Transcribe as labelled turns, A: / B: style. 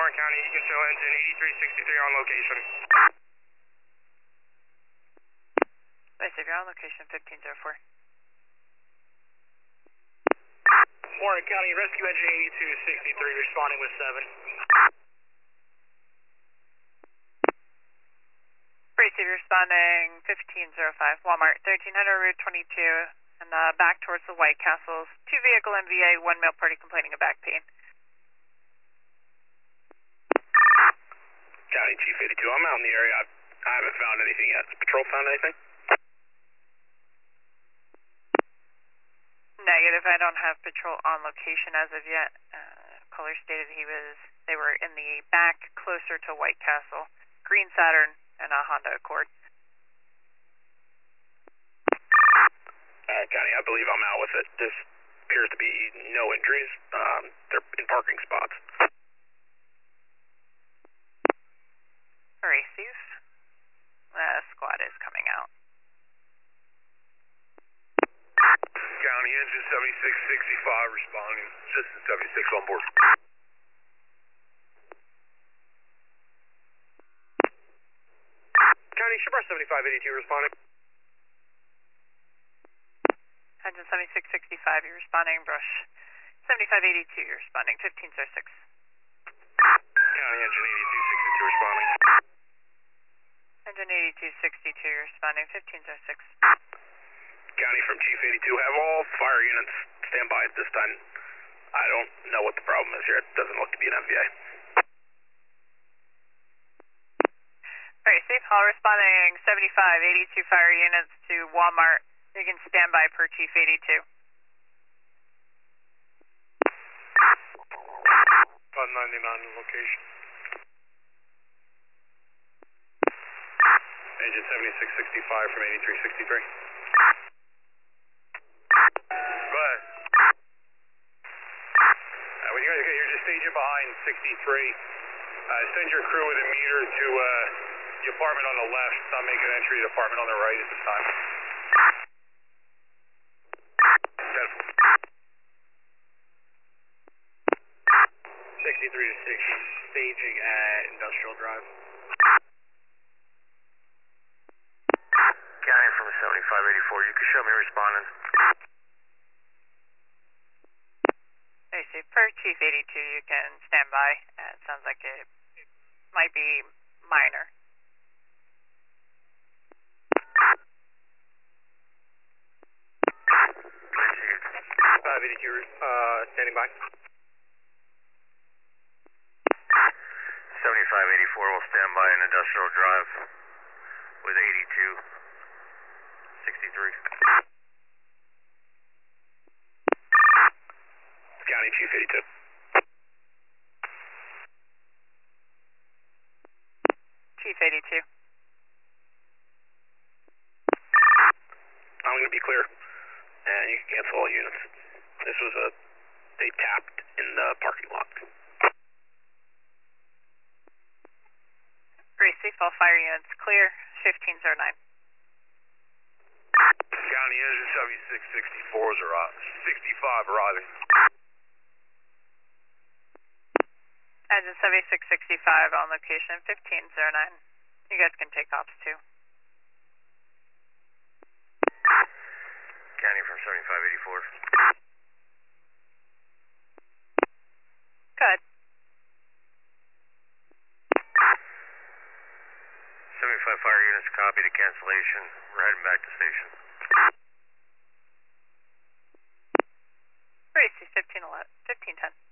A: Warren County, you can show engine 8363 on location.
B: Nice, if you're on location 1504.
A: Warren County, rescue engine 8263 responding with 7.
B: Receive responding 1505, Walmart, 1300 Route 22, and back towards the White Castles. 2 vehicle MVA, 1 male party complaining of back pain.
A: County Chief 82, I'm out in the area. I haven't found anything yet. Has patrol found anything?
B: Negative, I don't have patrol on location as of yet. Caller stated they were in the back closer to White Castle, green Saturn, and a Honda Accord.
A: County, I believe I'm out with it. This appears to be no injuries. They're in parking spots.
B: Receive. Squad is coming out.
A: County, engine 7665 responding. System 76 on board. County, Shabra 7582 responding.
B: Engine 7665, you're responding. Brush 7582, you're responding. 1506.
A: County, engine 8262 responding.
B: Engine 8262, you're responding. 1506.
A: County from Chief 82, have all fire units stand by at this time. I don't know what the problem is here. It doesn't look to be an MVA.
B: Alright, safe hall responding 7582 fire units to Walmart. You can stand by per Chief 82.
A: 599 location. Engine 7665 from 8363. Go ahead. You're just staging behind 63. Send your crew with a meter to the apartment on the left. Not making entry to the apartment on the right at this time. 63 to 6, staging at Industrial Drive. County from 7584, you can show me responding.
B: Hey, safe per Chief 82, you can stand by. It sounds like it might be minor.
A: Standing by. 7584 will stand by in Industrial Drive with 8263. County Chief 82.
B: Chief 82.
A: I'm going to be clear, and you can cancel all units. This was they tapped in the parking lot.
B: Receive all fire units clear, 1509.
A: County engine 7664 is 65 arriving.
B: Engine 7665 on location, 1509. You guys can take off too.
A: County from 7584.
B: Good.
A: 75 fire units, copy the cancellation. We're heading back to station.
B: Receive 1510.